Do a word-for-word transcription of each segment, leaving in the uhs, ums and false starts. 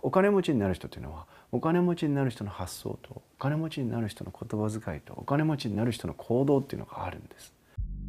お金持ちになる人というのはお金持ちになる人の発想とお金持ちになる人の言葉遣いとお金持ちになる人の行動っていうのがあるんです。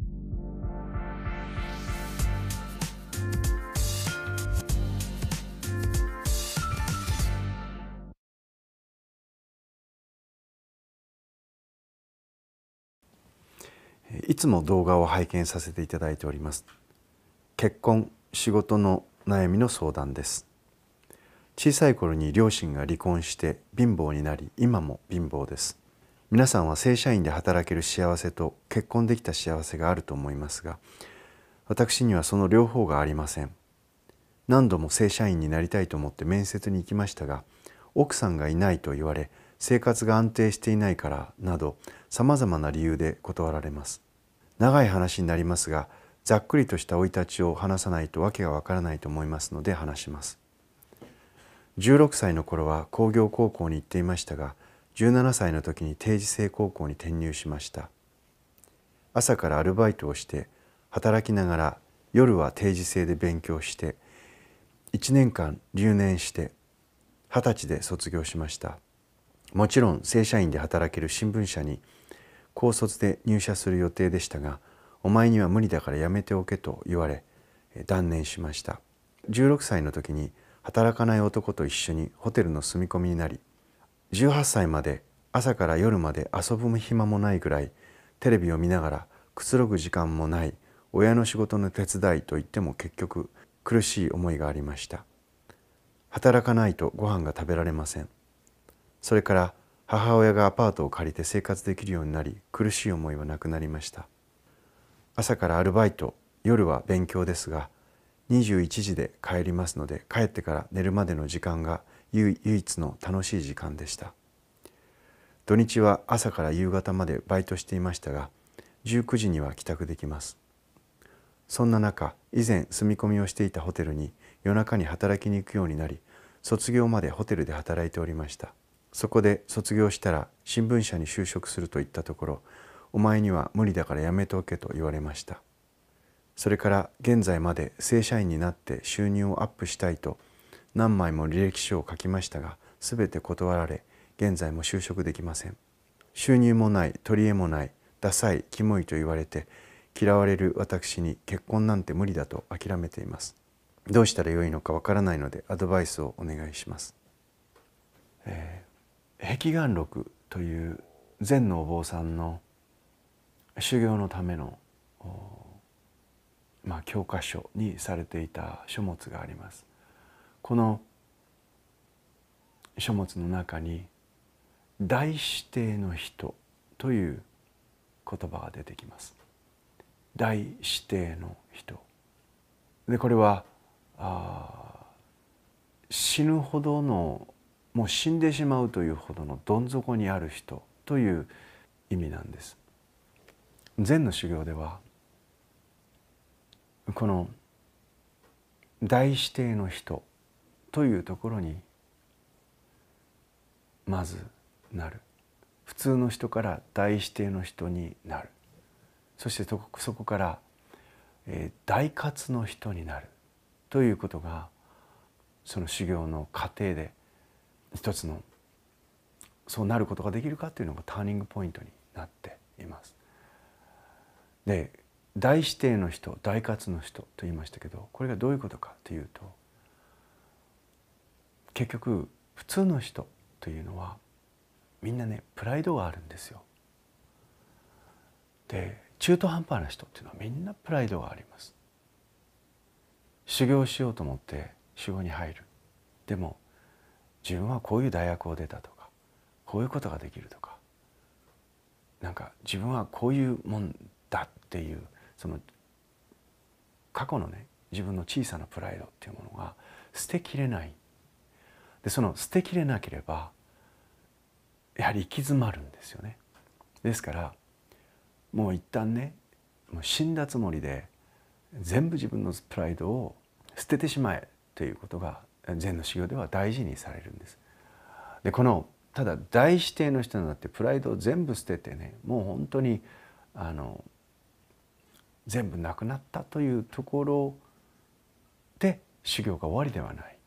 いつも動画を拝見させていただいております。結婚、仕事の悩みの相談です。小さい頃に両親が離婚して貧乏になり、今も貧乏です。皆さんは正社員で働ける幸せと結婚できた幸せがあると思いますが、私にはその両方がありません。何度も正社員になりたいと思って面接に行きましたが、奥さんがいないと言われ、生活が安定していないからなど、さまざまな理由で断られます。長い話になりますが、ざっくりとした生い立ちを話さないとわけがわからないと思いますので話します。じゅうろくさいの頃は工業高校に行っていましたが、じゅうななさいの時に定時制高校に転入しました。朝からアルバイトをして働きながら夜は定時制で勉強していちねんかん留年してはたちで卒業しました。もちろん正社員で働ける新聞社に高卒で入社する予定でしたが、お前には無理だからやめておけと言われ断念しました。じゅうろくさいの時に働かない男と一緒にホテルの住み込みになり、じゅうはっさいまで朝から夜まで遊ぶ暇もないぐらいテレビを見ながらくつろぐ時間もない親の仕事の手伝いといっても結局苦しい思いがありました。働かないとご飯が食べられません。それから母親がアパートを借りて生活できるようになり、苦しい思いはなくなりました。朝からアルバイト、夜は勉強ですが、にじゅういちじで帰りますので、帰ってから寝るまでの時間が唯一の楽しい時間でした。土日は朝から夕方までバイトしていましたが、じゅうくじには帰宅できます。そんな中、以前住み込みをしていたホテルに夜中に働きに行くようになり、卒業までホテルで働いておりました。そこで卒業したら新聞社に就職すると言ったところ、お前には無理だからやめておけと言われました。それから現在まで正社員になって収入をアップしたいと何枚も履歴書を書きましたが、すべて断られ、現在も就職できません。収入もない、取り柄もない、ダサい、キモいと言われて嫌われる私に結婚なんて無理だと諦めています。どうしたらよいのかわからないのでアドバイスをお願いします。えー碧眼録という禅のお坊さんの修行のための、まあ、教科書にされていた書物があります。この書物の中に大指定の人という言葉が出てきます。大指定の人で、これはあ死ぬほどの、もう死んでしまうというほどのどん底にある人という意味なんです。禅の修行ではこの大指定の人というところにまずなる。普通の人から大指定の人になる。そしてそこから、えー、大活の人になるということがその修行の過程で一つの、そうなることができるかというのがターニングポイントになっています。で、大指定の人、大活の人と言いましたけど、これがどういうことかというと、結局普通の人というのはみんなね、プライドがあるんですよ。で、中途半端な人っていうのはみんなプライドがあります。修行しようと思って修行に入る。でも自分はこういう大学を出たとか、こういうことができるとか、なんか自分はこういうもんだっていう、その過去のね、自分の小さなプライドっていうものが捨てきれない。で、その捨てきれなければやはり行き詰まるんですよね。ですからもう一旦ね、もう死んだつもりで全部自分のプライドを捨ててしまえということが禅の修行では大事にされるんです。で、このただ大指定の人になってプライドを全部捨ててね、もう本当にあの全部なくなったというところで修行が終わりではない。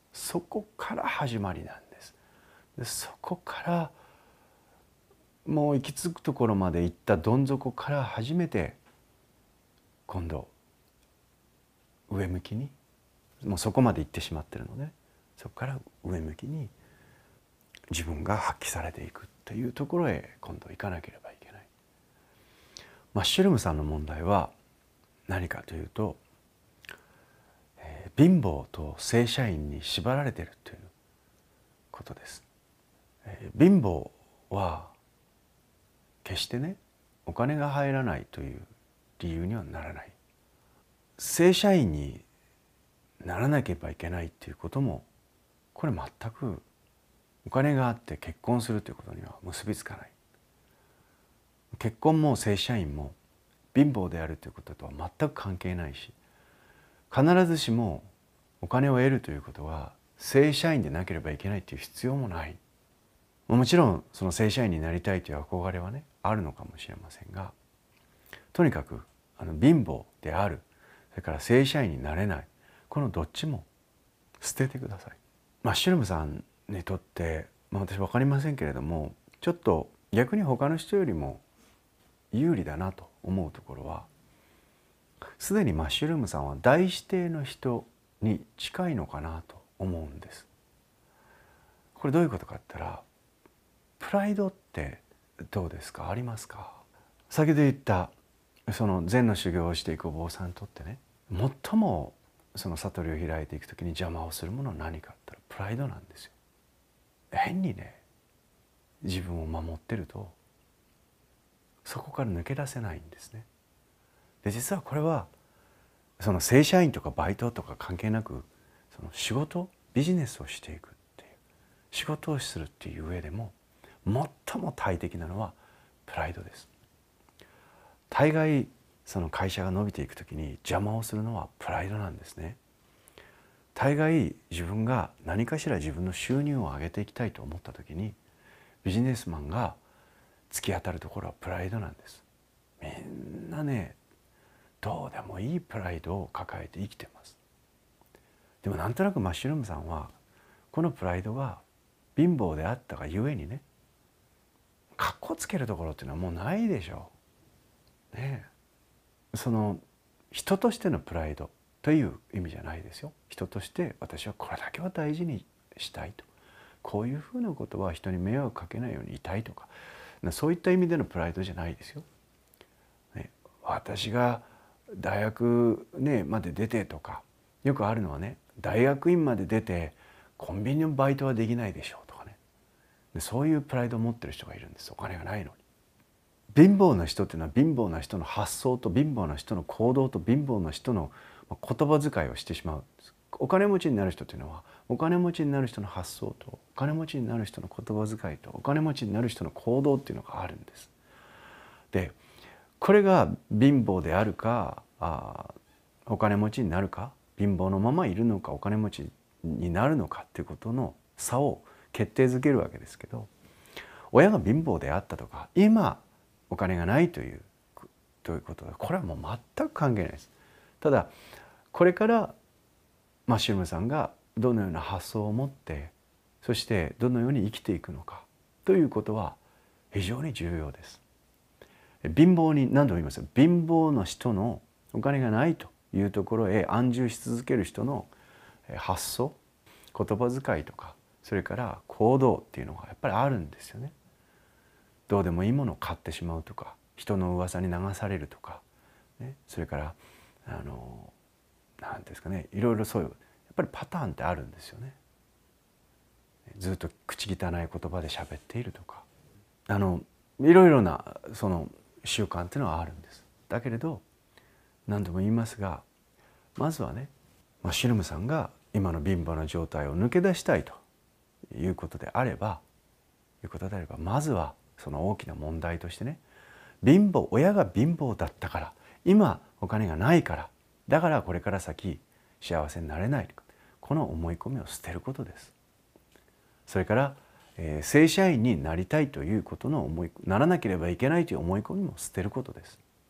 そこから始まりなんです。でそこからもう行き着くところまで行ったどん底から初めて今度上向きに、もうそこまで行ってしまってるので、そこから上向きに自分が発揮されていくというところへ今度行かなければいけない。マッシュルームさんの問題は何かというと、えー、貧乏と正社員に縛られているということです。えー、貧乏は決してね、お金が入らないという理由にはならない。正社員にならなければいけないということも、これ全くお金があって結婚するということには結びつかない。結婚も正社員も貧乏であるということとは全く関係ないし、必ずしもお金を得るということは正社員でなければいけないという必要もない。もちろんその正社員になりたいという憧れはねあるのかもしれませんが、とにかくあの貧乏である、それから正社員になれない、このどっちも捨ててください。マッシュルームさんにとって、まあ、私分かりませんけれども、ちょっと逆に他の人よりも有利だなと思うところは、すでにマッシュルームさんは大指定の人に近いのかなと思うんです。これどういうことかって言ったら、プライドってどうですか、ありますか。先ほど言ったその禅の修行をしていくお坊さんにとってね、最もその悟りを開いていくときに邪魔をするものは何かって言ったらプライドなんですよ。変にね自分を守ってるとそこから抜け出せないんですね。で実はこれはその正社員とかバイトとか関係なく、その仕事ビジネスをしていくっていう仕事をするっていう上でも最も大敵なのはプライドです。大概その会社が伸びていくときに邪魔をするのはプライドなんですね。大概自分が何かしら自分の収入を上げていきたいと思ったときに、ビジネスマンが突き当たるところはプライドなんです。みんなねどうでもいいプライドを抱えて生きてます。でもなんとなくマッシュルームさんはこのプライドが貧乏であったがゆえにね、かっこつけるところっていうのはもうないでしょう。ねえ、その人としてのプライドという意味じゃないですよ。人として私はこれだけは大事にしたいと、こういうふうなことは人に迷惑かけないようにいたいとか、そういった意味でのプライドじゃないですよ。ね、私が大学、ね、まで出てとか、よくあるのはね、大学院まで出てコンビニのバイトはできないでしょうとかね、でそういうプライドを持ってる人がいるんです。お金がないのに。貧乏な人っていうのは貧乏な人の発想と貧乏な人の行動と貧乏な人の言葉遣いをしてしまうんです。お金持ちになる人というのはお金持ちになる人の発想とお金持ちになる人の言葉遣いとお金持ちになる人の行動っていうのがあるんです。でこれが貧乏であるかあお金持ちになるか、貧乏のままいるのかお金持ちになるのかっていうことの差を決定づけるわけですけど、親が貧乏であったとか今お金がないというということはこれはもう全く関係ないです。ただこれからマッシュルームさんがどのような発想を持ってそしてどのように生きていくのかということは非常に重要です。貧乏に何度も言いますよ、貧乏の人のお金がないというところへ安住し続ける人の発想、言葉遣いとかそれから行動っていうのがやっぱりあるんですよね。どうでもいいものを買ってしまうとか、人の噂に流されるとか、ね、それからあの何ですかね、いろいろそういうやっぱりパターンってあるんですよね。ずっと口汚い言葉で喋っているとか、あのいろいろなその習慣っていうのはあるんです。だけれど何度も言いますが、まずはねマッシュルームさんが今の貧乏な状態を抜け出したいということであればいうことであればまずはその大きな問題としてね、貧乏親が貧乏だったから今お金がないからだからこれから先幸せになれない、この思い込みを捨てることです。それから、えー、正社員になりたいということの思いならなければいけないという思い込みも捨てることです。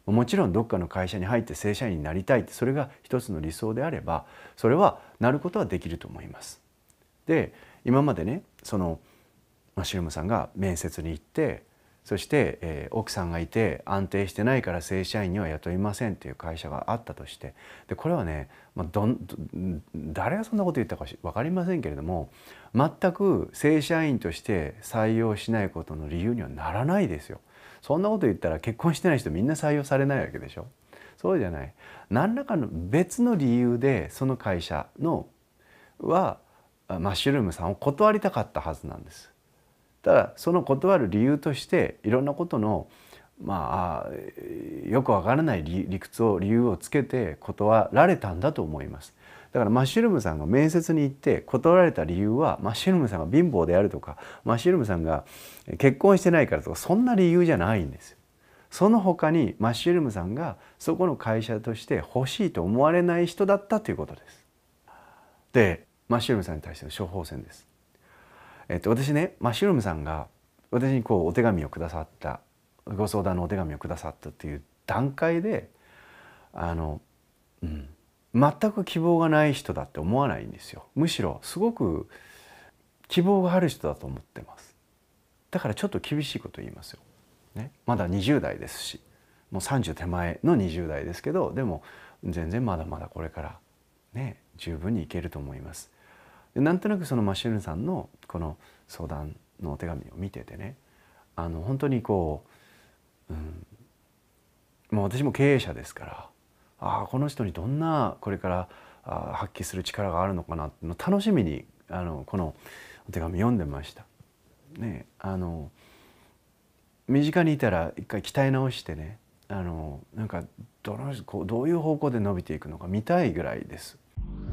もちろんどっかの会社に入って正社員になりたいって、それが一つの理想であればそれはなることはできると思います。で今までね、そのマッシュルームさんが面接に行って、そして、えー、奥さんがいて安定してないから正社員には雇いませんという会社があったとして、でこれはね、まあ、どんど誰がそんなこと言ったか分かりませんけれども、全く正社員として採用しないことの理由にはならないですよ。そんなこと言ったら結婚してない人みんな採用されないわけでしょ。そうじゃない。何らかの別の理由でその会社のはマッシュルームさんを断りたかったはずなんです。ただその断る理由としていろんなことのまあよくわからない理理屈を理由をつけて断られたんだと思います。だからマッシュルームさんが面接に行って断られた理由は、マッシュルームさんが貧乏であるとか、マッシュルームさんが結婚してないからとか、そんな理由じゃないんですよ。その他にマッシュルームさんがそこの会社として欲しいと思われない人だったということです。でマッシュルームさんに対しての処方箋です。えっと、私ね、マッシュルームさんが私にこうお手紙をくださった、ご相談のお手紙をくださったっていう段階で、あの、うん、全く希望がない人だって思わないんですよ。むしろすごく希望がある人だと思ってます。だからちょっと厳しいこと言いますよ。ね、まだにじゅう代ですし、もうさんじゅう手前のにじゅう代ですけど、でも全然まだまだこれからね、十分にいけると思います。なんとなくそのマッシュルームさんのこの相談のお手紙を見ててね、あの本当にこう、うん、もう私も経営者ですから、ああこの人にどんなこれからあ発揮する力があるのかなっての楽しみにあのこのお手紙読んでました。ね、あの身近にいたら一回鍛え直してね、あのなんかどのこうどういう方向で伸びていくのか見たいぐらいです。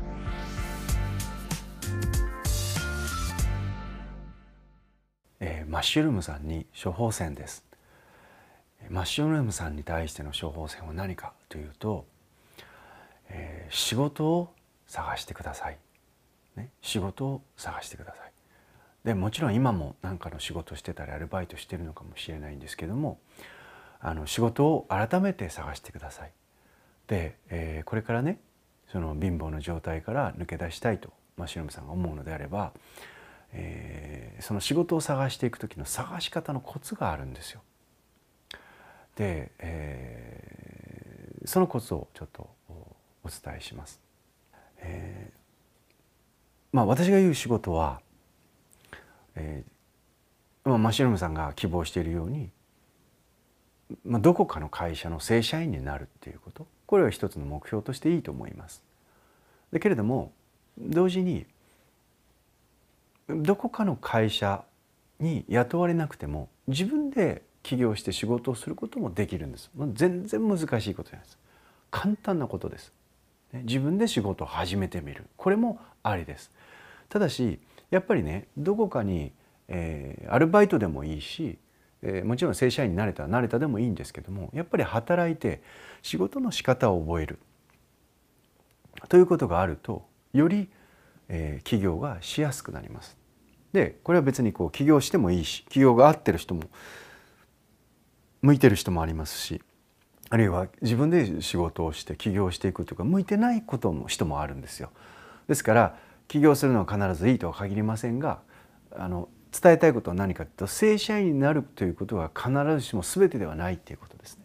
えー、マッシュルームさんに処方箋です。マッシュルームさんに対しての処方箋は何かというと、えー、仕事を探してください、ね、仕事を探してください。でもちろん今も何かの仕事してたりアルバイトしてるのかもしれないんですけども、あの仕事を改めて探してください。で、えー、これからね、その貧乏の状態から抜け出したいとマッシュルームさんが思うのであれば、えー、その仕事を探していく時の探し方のコツがあるんですよ。で、えー、そのコツをちょっとお伝えします。えー、まあ私が言う仕事は、えーまあ、マッシュルームさんが希望しているように、まあ、どこかの会社の正社員になるっていうこと、これは一つの目標としていいと思います。だけれども同時にどこかの会社に雇われなくても自分で起業して仕事をすることもできるんです。全然難しいことじゃないです。簡単なことです。自分で仕事を始めてみる、これもありです。ただしやっぱりね、どこかに、えー、アルバイトでもいいし、えー、もちろん正社員になれたらなれたでもいいんですけども、やっぱり働いて仕事の仕方を覚えるということがあると、より、えー、起業がしやすくなります。でこれは別にこう起業してもいいし、起業が合ってる人も向いてる人もありますし、あるいは自分で仕事をして起業していくというか向いてないことも人もあるんですよ。ですから起業するのは必ずいいとは限りませんが、あの伝えたいことは何かというと、正社員になるということは必ずしも全てではないということですね。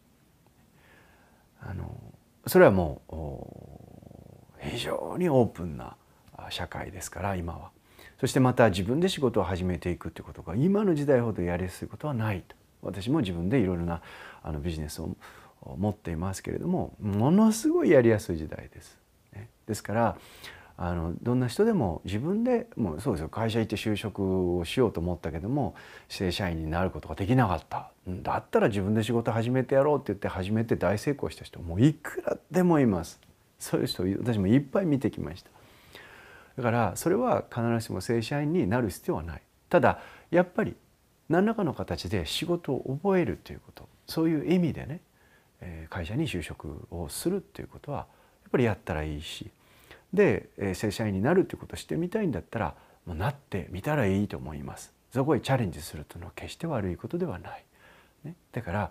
あのそれはもう非常にオープンな社会ですから今は。そしてまた自分で仕事を始めていくということが今の時代ほどやりやすいことはないと。私も自分でいろいろなあのビジネスを持っていますけれども、ものすごいやりやすい時代です。ですからあのどんな人でも自分でもうそうですよ、会社行って就職をしようと思ったけども正社員になることができなかった、だったら自分で仕事始めてやろうって言って始めて大成功した人もういくらでもいます。そういう人私もいっぱい見てきました。だからそれは必ずしも正社員になる必要はない。ただやっぱり何らかの形で仕事を覚えるということ、そういう意味でね、会社に就職をするということはやっぱりやったらいいし、で正社員になるということをしてみたいんだったらもうなってみたらいいと思います。そこへチャレンジするというのは決して悪いことではない、ね、だから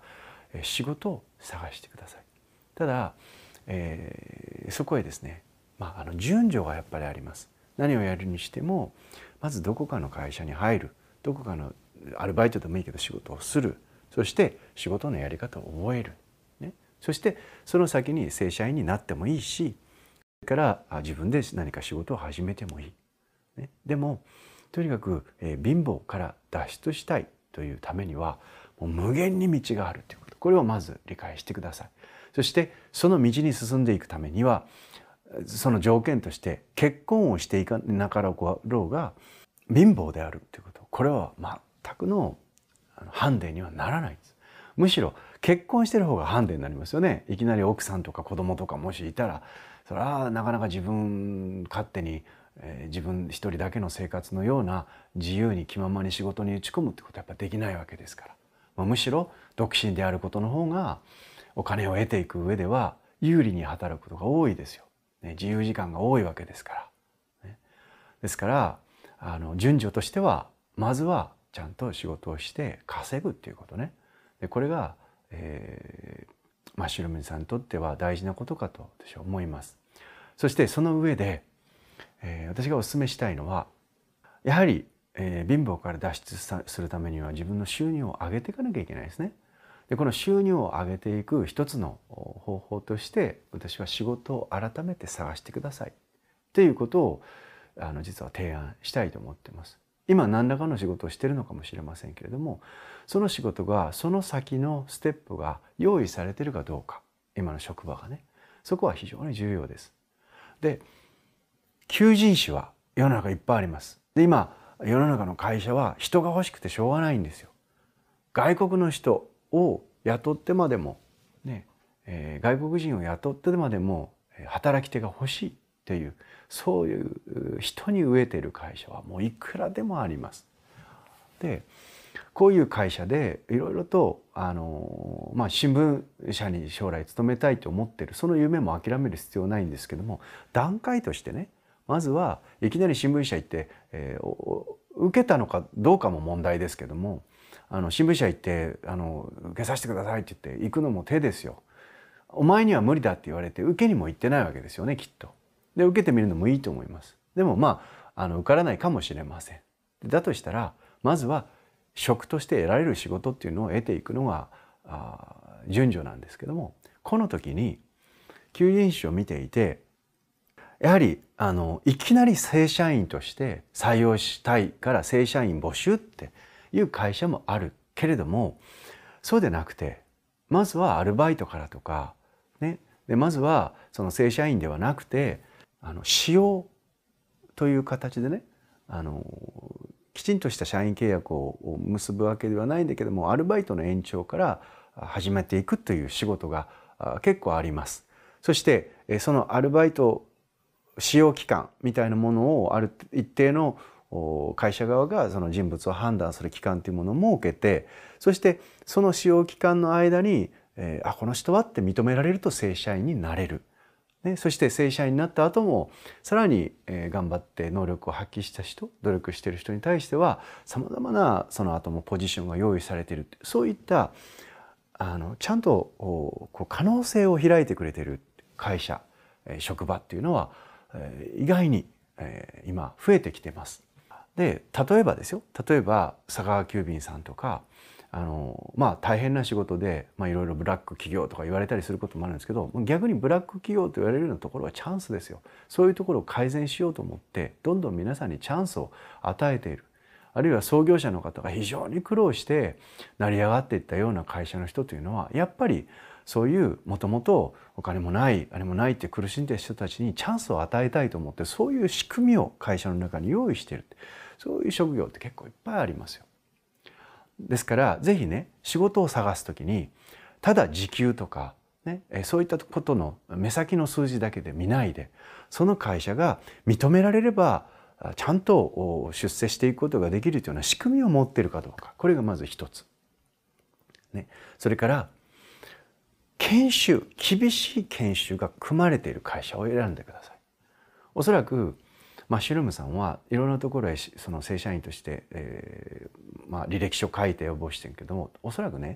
仕事を探してください。ただ、えー、そこへですね、まあ、あの順序がやっぱりあります。何をやるにしてもまずどこかの会社に入る、どこかのアルバイトでもいいけど仕事をする、そして仕事のやり方を覚える、ね、そしてその先に正社員になってもいいし、それから自分で何か仕事を始めてもいい、ね、でもとにかく、えー、貧乏から脱出したいというためにはもう無限に道があるということ、これをまず理解してください。そしてその道に進んでいくためにはその条件として結婚をしていかなかろうが貧乏であるということ、これは全くのハンデにはならないんです。むしろ結婚してる方がハンデになりますよね。いきなり奥さんとか子供とかもしいたら、それはなかなか自分勝手に、えー、自分一人だけの生活のような自由に気ままに仕事に打ち込むってことはやっぱできないわけですから、まあ、むしろ独身であることの方がお金を得ていく上では有利に働くことが多いですよ。ね、自由時間が多いわけですから、ね、ですからあの順序としてはまずはちゃんと仕事をして稼ぐっていうことね。でこれが、えー、マッシュルームさんにとっては大事なことかと私は思います。そしてその上で、えー、私がお勧めしたいのはやはり、えー、貧乏から脱出するためには自分の収入を上げていかなきゃいけないですね。でこの収入を上げていく一つの方法として私は仕事を改めて探してくださいということをあの実は提案したいと思っています。今何らかの仕事をしているのかもしれませんけれども、その仕事がその先のステップが用意されているかどうか、今の職場がね、そこは非常に重要です。で求人誌は世の中いっぱいあります。で今世の中の会社は人が欲しくてしょうがないんですよ。外国の人を雇ってまでも、ねえー、外国人を雇ってまでも働き手が欲しいという、そういう人に飢えている会社はもういくらでもあります。でこういう会社でいろいろとあの、まあ、新聞社に将来勤めたいと思っている、その夢も諦める必要ないんですけども、段階としてね、まずはいきなり新聞社行って、えー、受けたのかどうかも問題ですけども、あの新聞社行ってあの受けさせてくださいって言って行くのも手ですよ。お前には無理だって言われて受けにも行ってないわけですよね、きっと。で受けてみるのもいいと思います。でもまあ、あの受からないかもしれません。だとしたらまずは職として得られる仕事っていうのを得ていくのがあ順序なんですけども、この時に求人誌を見ていてやはりあのいきなり正社員として採用したいから正社員募集っていう会社もあるけれども、そうでなくてまずはアルバイトからとか、ね、でまずはその正社員ではなくてあの使用という形でね、あのきちんとした社員契約を結ぶわけではないんだけども、アルバイトの延長から始めていくという仕事が結構あります。そしてそのアルバイト使用期間みたいなものをある一定の会社側がその人物を判断する期間というものを設けて、そしてその使用期間の間に、えー、あこの人はって認められると正社員になれる、ね、そして正社員になった後もさらに、えー、頑張って能力を発揮した人、努力している人に対してはさまざまなその後もポジションが用意されている、そういったあのちゃんとこう可能性を開いてくれている会社、えー、職場っていうのは、えー、意外に、えー、今増えてきてます。で例えばですよ、例えば佐川急便さんとかあのまあ大変な仕事で、まあ、いろいろブラック企業とか言われたりすることもあるんですけど、逆にブラック企業と言われるようなところはチャンスですよ。そういうところを改善しようと思ってどんどん皆さんにチャンスを与えている、あるいは創業者の方が非常に苦労して成り上がっていったような会社の人というのはやっぱりそういうもともとお金もないあれもないって苦しんでいる人たちにチャンスを与えたいと思って、そういう仕組みを会社の中に用意している、そういう職業って結構いっぱいありますよ。ですからぜひね、仕事を探すときにただ時給とか、ね、そういったことの目先の数字だけで見ないで、その会社が認められればちゃんと出世していくことができるというような仕組みを持っているかどうか、これがまず一つ、ね、それから研修、厳しい研修が組まれている会社を選んでください。おそらくマッシュルームさんはいろんなところへその正社員として、えーまあ、履歴書書いて応募してるけども、おそらくね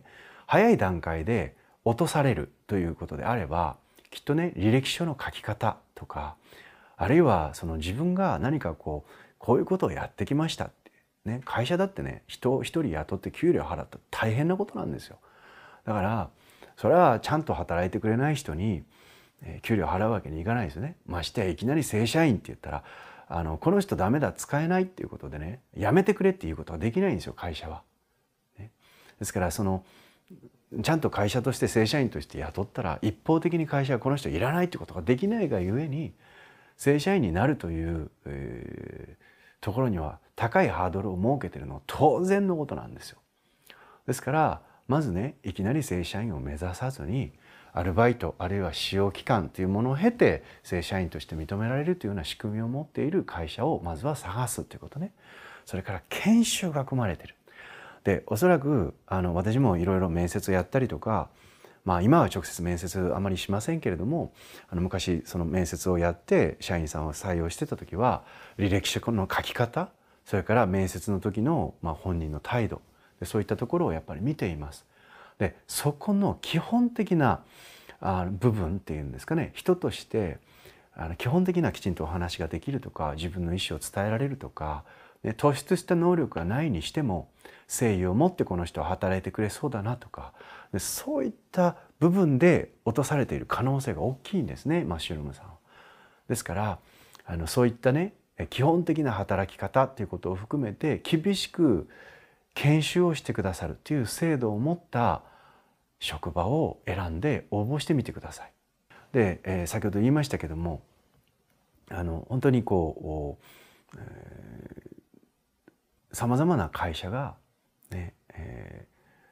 早い段階で落とされるということであれば、きっとね、履歴書の書き方とか、あるいはその自分が何かこうこういうことをやってきましたって、ね、会社だってね、人を一人雇って給料払ったら大変なことなんですよ。だからそれはちゃんと働いてくれない人に給料払うわけにいかないですよね。ましてやいきなり正社員って言ったら、あのこの人ダメだ、使えないっていうことでね、辞めてくれっていうことはできないんですよ、会社は。ね、ですからそのちゃんと会社として正社員として雇ったら、一方的に会社はこの人いらないってことができないがゆえに、正社員になるという、えー、ところには高いハードルを設けているのは当然のことなんですよ。ですからまずね、いきなり正社員を目指さずに、アルバイトあるいは使用期間というものを経て正社員として認められるというような仕組みを持っている会社をまずは探すということね。それから研修が組まれている。でおそらくあの私もいろいろ面接をやったりとか、まあ今は直接面接あまりしませんけれども、あの昔その面接をやって社員さんを採用してた時は、履歴書の書き方、それから面接の時のまあ本人の態度、そういったところをやっぱり見ています。でそこの基本的なあ部分っていうんですかね、人としてあの基本的なきちんとお話ができるとか、自分の意思を伝えられるとか、ね、突出した能力がないにしても誠意を持ってこの人は働いてくれそうだなとか、でそういった部分で落とされている可能性が大きいんですね、マッシュルームさんは。ですからあのそういったね、基本的な働き方っていうことを含めて厳しく研修をしてくださるという制度を持った職場を選んで応募してみてください。で、えー、先ほど言いましたけども、あの本当にこう、えー、さまざまな会社が、ねえ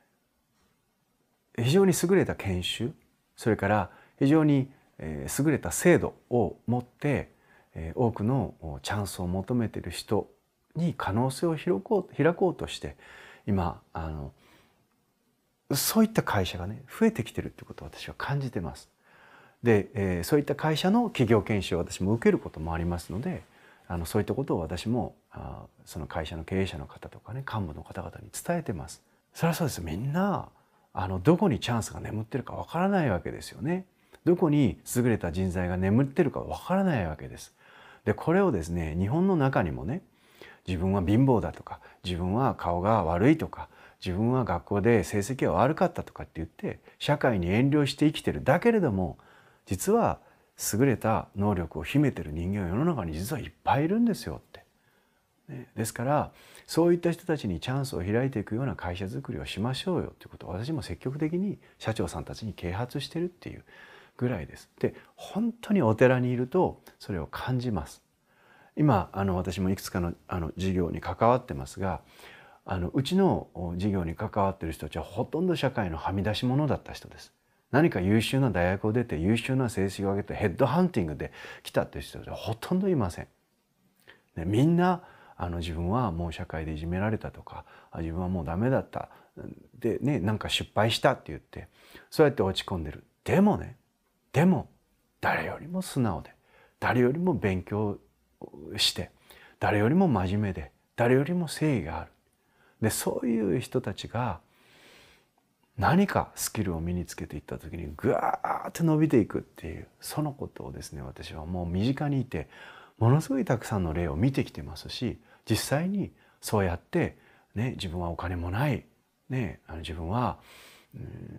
ー、非常に優れた研修、それから非常に優れた制度を持って多くのチャンスを求めている人に可能性を開こう、開こうとして今あのそういった会社がね増えてきてるってことを私は感じてます。で、えー、そういった会社の企業研修を私も受けることもありますので、あのそういったことを私もあその会社の経営者の方とかね、幹部の方々に伝えてます。それはそうです。みんなあのどこにチャンスが眠ってるかわからないわけですよね。どこに優れた人材が眠ってるかわからないわけです。でこれをですね、日本の中にもね、自分は貧乏だとか、自分は顔が悪いとか、自分は学校で成績が悪かったとかって言って社会に遠慮して生きてる。だけれども実は優れた能力を秘めてる人間は世の中に実はいっぱいいるんですよって。ですからそういった人たちにチャンスを開いていくような会社づくりをしましょうよということを私も積極的に社長さんたちに啓発してるっていうぐらいです。で本当にお寺にいるとそれを感じます。今あの私もいくつかのあの事業に関わってますが、あのうちの事業に関わっている人たちはほとんど社会のはみ出し者だった人です。何か優秀な大学を出て優秀な成績を上げてヘッドハンティングで来たという人たちはほとんどいません。でみんなあの自分はもう社会でいじめられたとか、自分はもうダメだったでね、なんか失敗したって言ってそうやって落ち込んでる。でもね、でも誰よりも素直で、誰よりも勉強して、誰よりも真面目で、誰よりも誠意がある。でそういう人たちが何かスキルを身につけていった時にぐわーって伸びていくっていう、そのことをですね、私はもう身近にいてものすごいたくさんの例を見てきてますし、実際にそうやってね、自分はお金もない、ね、あの自分は、うん、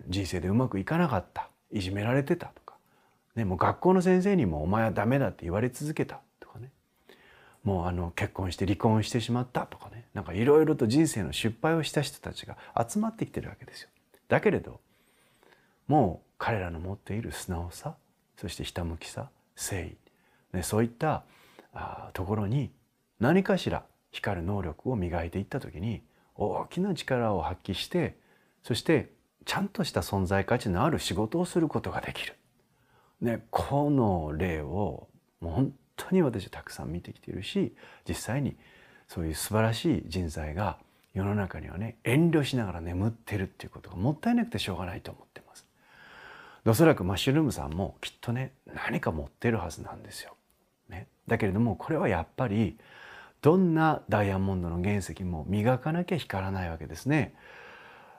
人生でうまくいかなかった、いじめられてたとか、ね、もう学校の先生にもお前はダメだって言われ続けたとかね、もうあの結婚して離婚してしまったとかね、なんかいろいろと人生の失敗をした人たちが集まってきてるわけですよ。だけれどもう彼らの持っている素直さ、そしてひたむきさ、誠意、ね、そういったあところに何かしら光る能力を磨いていった時に大きな力を発揮して、そしてちゃんとした存在価値のある仕事をすることができる、ね、この例をもう本当に私はたくさん見てきているし、実際にそういう素晴らしい人材が世の中にはね、遠慮しながら眠ってるっていうことがもったいなくてしょうがないと思ってます。おそらくマッシュルームさんもきっとね、何か持ってるはずなんですよ。ね、だけれどもこれはやっぱりどんなダイヤモンドの原石も磨かなきゃ光らないわけですね。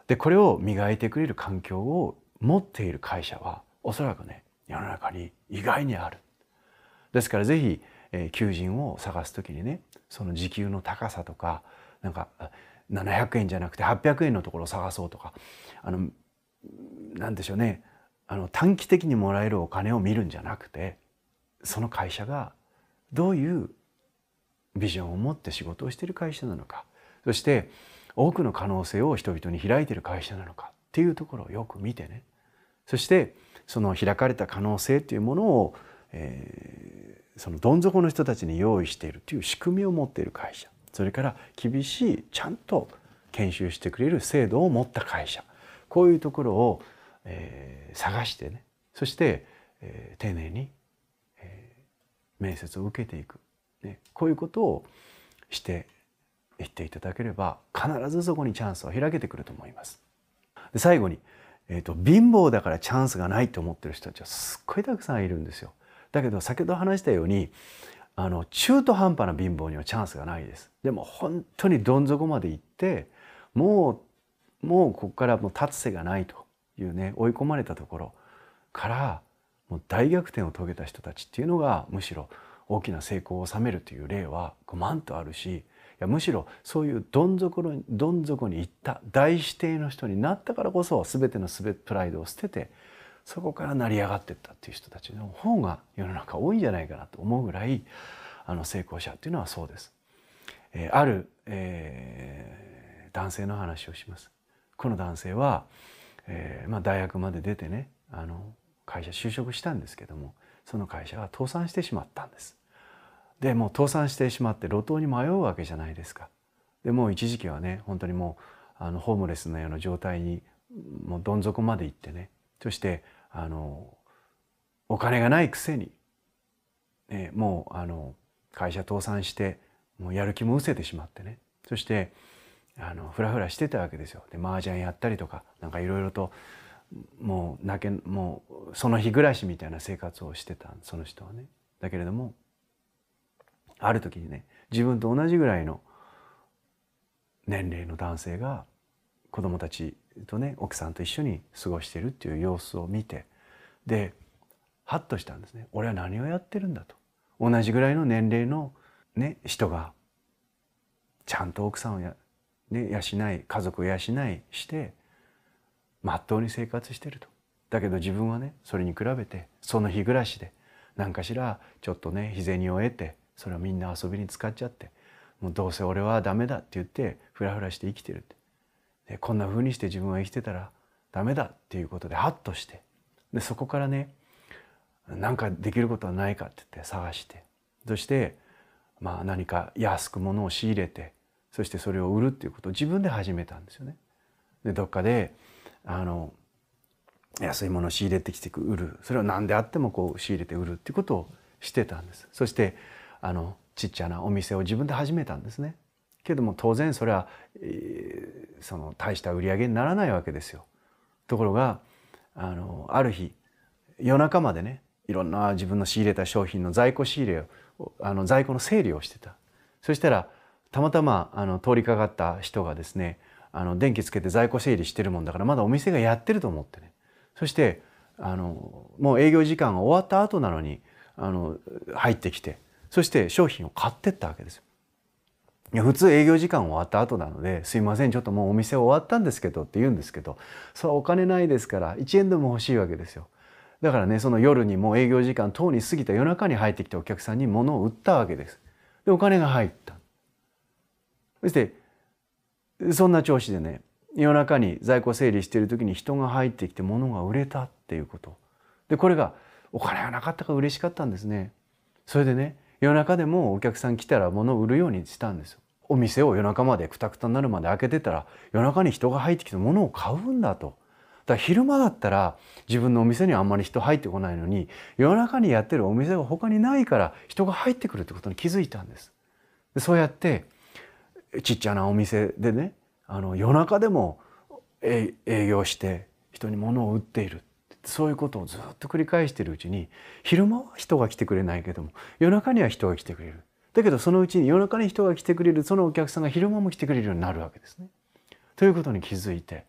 でこれを磨いてくれる環境を持っている会社はおそらくね世の中に意外にある。ですからぜひ、えー、求人を探す時にねその時給の高さとかなんかななひゃくえんじゃなくてはっぴゃくえんのところを探そうとかあのなんでしょうねあの短期的にもらえるお金を見るんじゃなくてその会社がどういうビジョンを持って仕事をしている会社なのかそして多くの可能性を人々に開いている会社なのかっていうところをよく見てねそしてその開かれた可能性っていうものを、えー、そのどん底の人たちに用意しているという仕組みを持っている会社それから厳しいちゃんと研修してくれる制度を持った会社こういうところを、えー、探してねそして、えー、丁寧に、えー、面接を受けていく、ね、こういうことをしていっていただければ必ずそこにチャンスは開けてくると思います。で最後に、えーと、貧乏だからチャンスがないと思ってる人たちはすっごいたくさんいるんですよ。だけど先ほど話したようにあの中途半端な貧乏にはチャンスがないです。でも本当にどん底まで行ってもうもうここからもう立つ瀬がないというね追い込まれたところからもう大逆転を遂げた人たちっていうのがむしろ大きな成功を収めるという例はごまんとあるしいやむしろそういうどん底のどん底に行った大指定の人になったからこそ全てのすべプライドを捨ててそこから成り上がっていったっていう人たちの方が世の中多いんじゃないかなと思うぐらいあの成功者っていうのはそうです。えー、ある、えー、男性の話をします。この男性は、えーまあ、大学まで出てねあの会社就職したんですけどもその会社は倒産してしまったんです。でもう倒産してしまって路頭に迷うわけじゃないですか。でもう一時期はね本当にもうあのホームレスのような状態にもうどん底まで行ってねそしてあのお金がないくせに、ね、もうあの会社倒産してもうやる気も失せてしまってねそしてあのフラフラしてたわけですよ。で麻雀やったりとかなんかいろいろともう泣けもうその日暮らしみたいな生活をしてたその人はね。だけれどもある時にね自分と同じぐらいの年齢の男性が子供たちとね奥さんと一緒に過ごしているっていう様子を見てでハッとしたんですね。俺は何をやってるんだと。同じぐらいの年齢の、ね、人がちゃんと奥さんをや、ね、養い家族を養いしてまっとうに生活してると。だけど自分はねそれに比べてその日暮らしで何かしらちょっとね日銭を得てそれをみんな遊びに使っちゃってもうどうせ俺はダメだって言ってフラフラして生きてるって。でこんな風にして自分は生きてたらダメだっていうことでハッとしてでそこからね何かできることはないかって言って探してそしてまあ何か安く物を仕入れてそしてそれを売るっていうことを自分で始めたんですよね。でどっかであの安いものを仕入れてきて売るそれを何であってもこう仕入れて売るっていうことをしてたんです。そしてあのちっちゃなお店を自分で始めたんですね。けども当然それは、えー、その大した売り上げにならないわけですよ。ところがあのある日夜中までねいろんな自分の仕入れた商品の在庫仕入れをあの在庫の整理をしてた。そしたらたまたまあの通りかかった人がですねあの電気つけて在庫整理してるもんだからまだお店がやってると思ってねそしてあのもう営業時間が終わった後なのにあの入ってきてそして商品を買ってったわけですよ。いや普通営業時間終わった後なので「すいませんちょっともうお店終わったんですけど」って言うんですけどそれはお金ないですからいちえんでも欲しいわけですよ。だからねその夜にもう営業時間等に過ぎた夜中に入ってきたお客さんに物を売ったわけです。でお金が入った。そしてそんな調子でね夜中に在庫整理している時に人が入ってきて物が売れたっていうことでこれがお金がなかったから嬉しかったんですね。それでね夜中でもお客さん来たら物を売るようにしたんですよ。お店を夜中までクタクタになるまで開けてたら夜中に人が入ってきて物を買うんだと。だから昼間だったら自分のお店にはあんまり人入ってこないのに夜中にやってるお店が他にないから人が入ってくるってことに気づいたんです。でそうやってちっちゃなお店でねあの夜中でも営業して人に物を売っているそういうことをずっと繰り返しているうちに昼間は人が来てくれないけども夜中には人が来てくれる。だけどそのうちに夜中に人が来てくれるそのお客さんが昼間も来てくれるようになるわけですね。ということに気づいて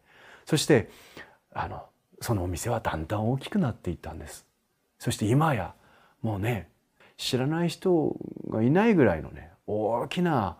そしてあのそのお店はだんだん大きくなっていったんです。そして今やもうね、知らない人がいないぐらいのね、大きな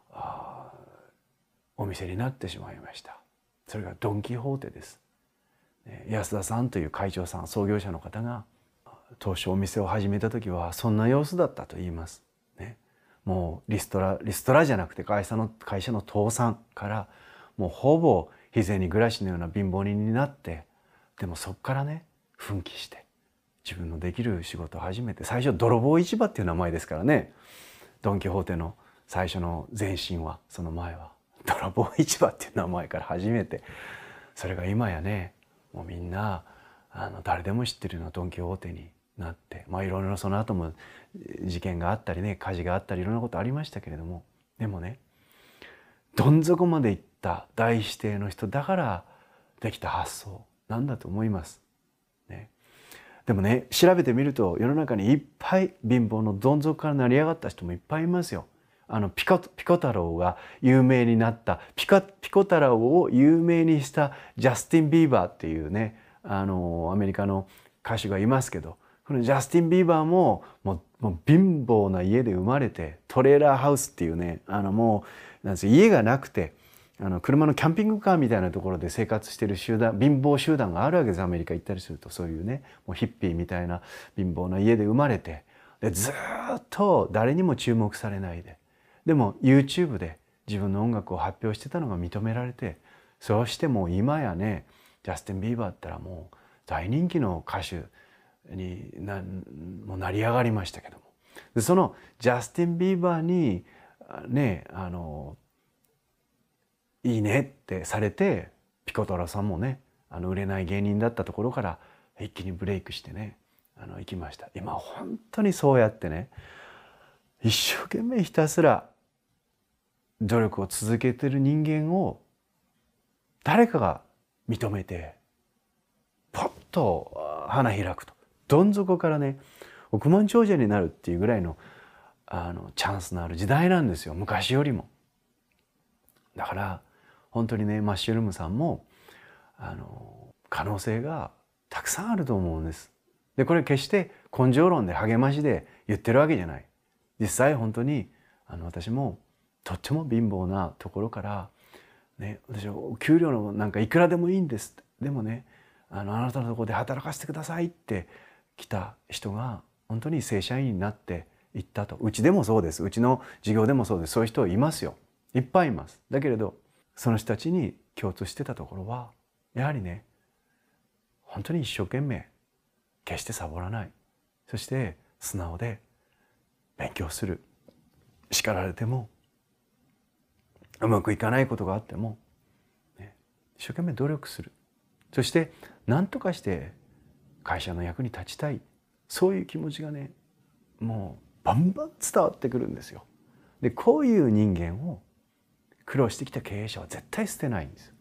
お店になってしまいました。それがドン・キホーテです。安田さんという会長さん、創業者の方が当初お店を始めた時はそんな様子だったと言います。ね、もうリストラリストラじゃなくて会社の会社の倒産からもうほぼ日銭暮らしのような貧乏人になって、でもそこからね奮起して自分のできる仕事を始めて、最初泥棒市場っていう名前ですからね、ドン・キホーテの最初の前身は、その前は泥棒市場っていう名前から始めて、それが今やねもうみんなあの誰でも知ってるようなドン・キホーテになって、まあいろいろその後も事件があったりね、火事があったりいろんなことありましたけれども、でもねどん底まで行った大指定の人だからできた発想なんだと思います。ね、でもね調べてみると世の中にいっぱい貧乏のどん底から成り上がった人もいっぱいいますよ。あのピコピコ太郎が有名になったピコピコ太郎を有名にしたジャスティン・ビーバーっていうね、あのアメリカの歌手がいますけど、このジャスティン・ビーバーももう、もう貧乏な家で生まれて、トレーラーハウスっていうね、あのもうなんです家がなくて、あの車のキャンピングカーみたいなところで生活している集団、貧乏集団があるわけです。アメリカ行ったりすると、そういうねもうヒッピーみたいな貧乏な家で生まれて、でずっと誰にも注目されないで、でも YouTube で自分の音楽を発表してたのが認められて、そうしてもう今やねジャスティン・ビーバーって言ったらもう大人気の歌手に な, もう成り上がりましたけども、でそのジャスティン・ビーバーにねあのいいねってされて、ピコ太郎さんもねあの売れない芸人だったところから一気にブレイクしてねあの行きました。今本当にそうやってね一生懸命ひたすら努力を続けてる人間を誰かが認めてポッと花開くと、どん底からね億万長者になるっていうぐらいのあのチャンスのある時代なんですよ、昔よりも。だから本当にねマッシュルームさんもあの可能性がたくさんあると思うんです。でこれ決して根性論で励ましで言ってるわけじゃない。実際本当にあの私もとっても貧乏なところから、ね、私は給料のなんかいくらでもいいんですって、でもねあのあなたのところで働かせてくださいって来た人が本当に正社員になっていったと。うちでもそうです、うちの事業でもそうです、そういう人いますよ、いっぱいいます。だけれどその人たちに共通してたところはやはりね本当に一生懸命、決してサボらない、そして素直で勉強する、叱られてもうまくいかないことがあっても、ね、一生懸命努力する、そして何とかして会社の役に立ちたい、そういう気持ちがねもうバンバン伝わってくるんですよ。でこういう人間を苦労してきた経営者は絶対捨てないんですよ。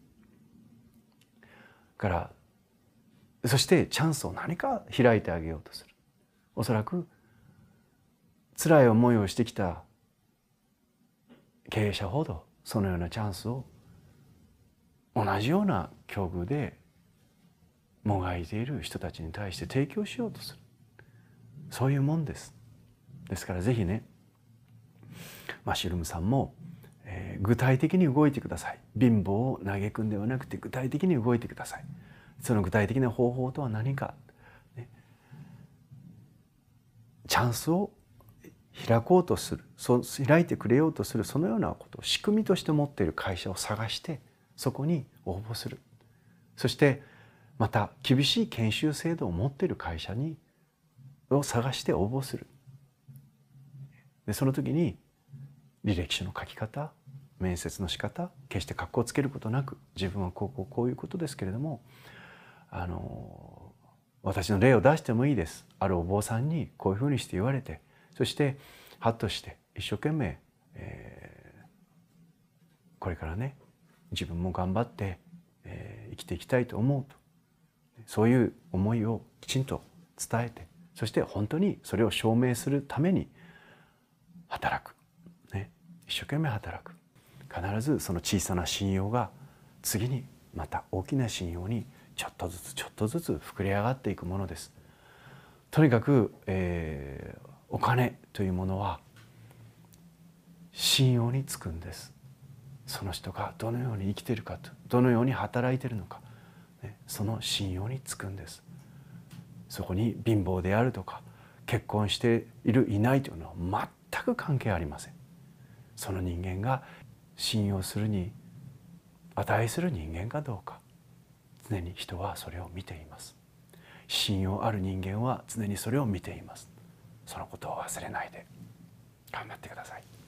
からそしてチャンスを何か開いてあげようとする。おそらく辛い思いをしてきた経営者ほどそのようなチャンスを同じような境遇でもがいている人たちに対して提供しようとする、そういうもんです。ですからぜひねマッシュルームさんも、えー、具体的に動いてください。貧乏を嘆くんではなくて具体的に動いてください。その具体的な方法とは何か、ね、チャンスを開こうとする、そ開いてくれようとする、そのようなことを仕組みとして持っている会社を探してそこに応募する。そしてまた厳しい研修制度を持っている会社にを探して応募する。でその時に履歴書の書き方、面接の仕方、決して格好をつけることなく、自分はこうこうこういうことですけれども、あの私の例を出してもいいです。あるお坊さんにこういうふうにして言われて、そしてハッとして一生懸命、えー、これからね自分も頑張って、えー、生きていきたいと思うと、そういう思いをきちんと伝えて、そして本当にそれを証明するために働く、ね、一生懸命働く。必ずその小さな信用が次にまた大きな信用にちょっとずつちょっとずつ膨れ上がっていくものです。とにかく、えー、お金というものは信用につくんです。その人がどのように生きているかと、どのように働いているのか、ね、その信用につくんです。そこに貧乏であるとか結婚しているいないというのは全く関係ありません。その人間が信用するに値する人間かどうか、常に人はそれを見ています。信用ある人間は常にそれを見ています。そのことを忘れないで頑張ってください。